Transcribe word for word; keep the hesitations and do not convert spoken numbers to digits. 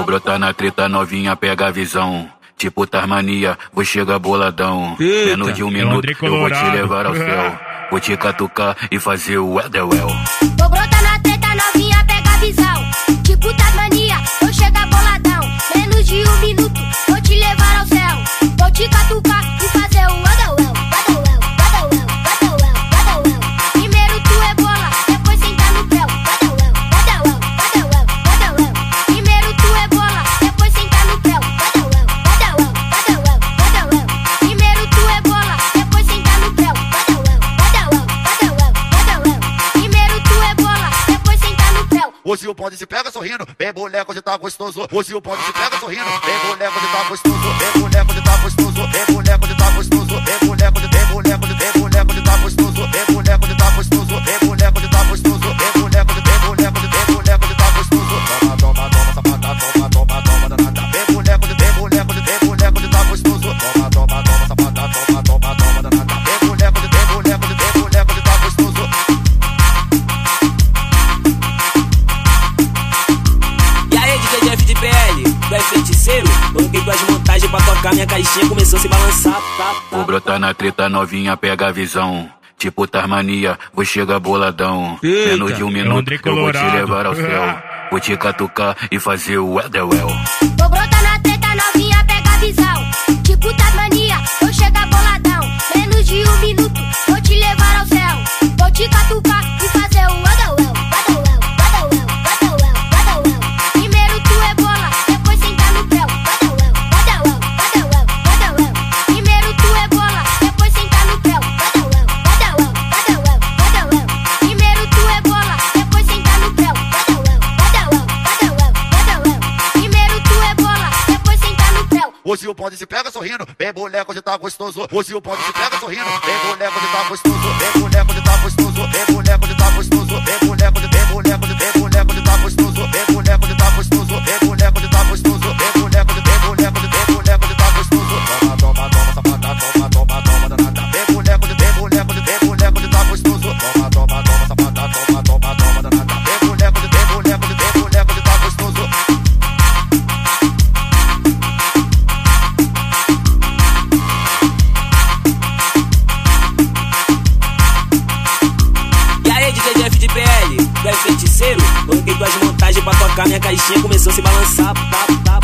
Vou brotar na treta novinha, pega a visão. Tipo Tasmania, vou chegar boladão. Eita, menos de um minuto eu vou te levar ao céu. Vou te catucar e fazer o Edelwell. Vou brotar na treta novinha, pega a visão. Tipo Tasmania, vou chegar boladão. Menos de um minuto, vou te levar ao céu. Vou te catucar e fazer o Edelwell. Edelwell, Edelwell, Edelwell, Edelwell. Primeiro tu é bola, depois senta no pé. Edelwell, Edelwell, Edelwell, Edelwell. Primeiro tu é bola, depois senta no pé. Edelwell, Edelwell, Edelwell, Edelwell. Primeiro tu é bola, depois senta no pé. Edelwell, Edelwell, Edelwell, Edelwell. Primeiro tu é bola, depois senta no pé. Hoje o bonde se pega sorrindo, vem boneco, hoje tá gostoso. Hoje o bonde se pega sorrindo, vem boneco, hoje tá gostoso. Vem boneco, hoje tá gostoso. Vem boneco, hoje tá gostoso. Vem boneco, hoje vem boneco, hoje vem boneco, hoje tá gostoso. Vem boneco, hoje tá gostoso. Vem boneco, hoje tá gostoso. Vem boneco, hoje vem boneco, hoje vem boneco, hoje tá gostoso. Toma, toma, toma, safada, toma, toma, toma, danada. Vem boneco, hoje vem boneco, hoje vem boneco, hoje tá gostoso. Toma, toma, toma, safada, toma, toma, toma, danada. Vem boneco, hoje vem boneco, hoje vem boneco, hoje tá gostoso. De P L, tu é feiticeiro? Coloquei tuas montagens pra tocar, minha caixinha começou a se balançar. Tá, tá. Vou brotar na treta novinha, pega a visão. Tipo Tasmania, vou chegar boladão. Eita, menos de um minuto eu vou te levar ao céu. Vou te catucar e fazer o Edelwell. Vou brotar na treta novinha, pega a visão. Tipo Tasmania, vou chegar boladão. Menos de um minuto, vou te levar ao céu. Vou te catucar e fazer o Edelwell. Edelwell, Edelwell, Edelwell, Edelwell. Primeiro tu é bola, depois senta no pé. Edelwell, Edelwell, Edelwell, Edelwell. Primeiro tu é bola, depois senta no pé. Edelwell, Edelwell, Edelwell, Edelwell. Primeiro tu é bola, depois senta no pé. Edelwell, Edelwell, Edelwell, Edelwell. Primeiro tu é bola, depois senta no pé. Hoje o bonde se pega sorrindo, vem boneco, hoje tá gostoso. Hoje o bonde se pega sorrindo, vem boneco, hoje tá gostoso. Vem boneco, hoje tá gostoso. Vem boneco, hoje tá gostoso. Vem boneco, hoje vem boneco, hoje vem boneco, hoje tá gostoso. Vem boneco, hoje tá gostoso. Vem boneco, hoje tá gostoso. Vem boneco, hoje vem boneco, hoje vem boneco, hoje tá gostoso. Toma, toma, toma, safada, toma, toma, toma, danada. Vem boneco, hoje vem boneco, hoje vem boneco, hoje tá gostoso. Toma, toma, toma, safada, toma, toma, toma, danada. Vem boneco, hoje vem boneco, hoje vem boneco, hoje tá gostoso. De P L, tu é feiticeiro? Coloquei tuas montagens pra tocar, minha caixinha começou a se balançar. Tá, tá.